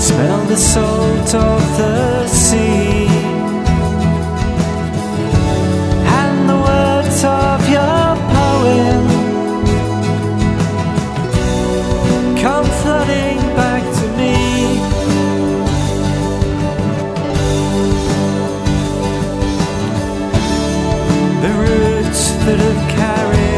Smell the salt of the sea and the words of your poem come flooding back to me. The roots that have carried